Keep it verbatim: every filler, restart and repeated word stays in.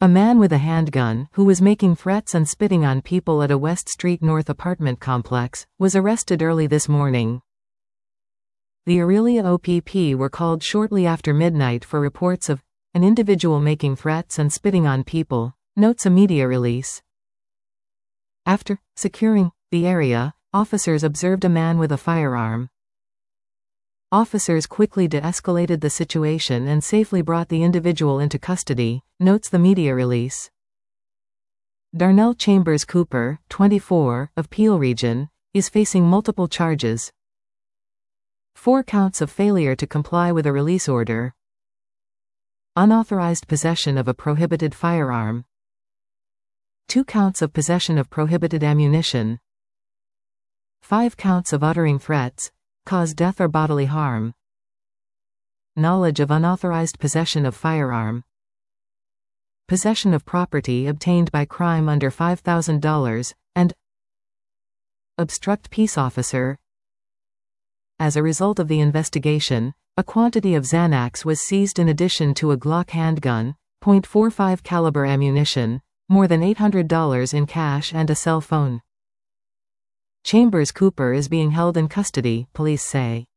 A man with a handgun, who was making threats and spitting on people at a West Street North apartment complex, was arrested early this morning. The Orillia O P P were called shortly after midnight for reports of an individual making threats and spitting on people, notes a media release. After securing the area, officers observed a man with a firearm. Officers quickly de-escalated the situation and safely brought the individual into custody, notes the media release. Darnell Chambers Cooper, twenty-four, of Peel Region, is facing multiple charges. Four counts of failure to comply with a release order. Unauthorized possession of a prohibited firearm. Two counts of possession of prohibited ammunition. Five counts of uttering threats, cause death or bodily harm. Knowledge of unauthorized possession of firearm. Possession of property obtained by crime under five thousand dollars, and obstruct peace officer. As a result of the investigation, a quantity of Xanax was seized in addition to a Glock handgun, point four five caliber ammunition, more than eight hundred dollars in cash and a cell phone. Chambers Cooper is being held in custody, police say.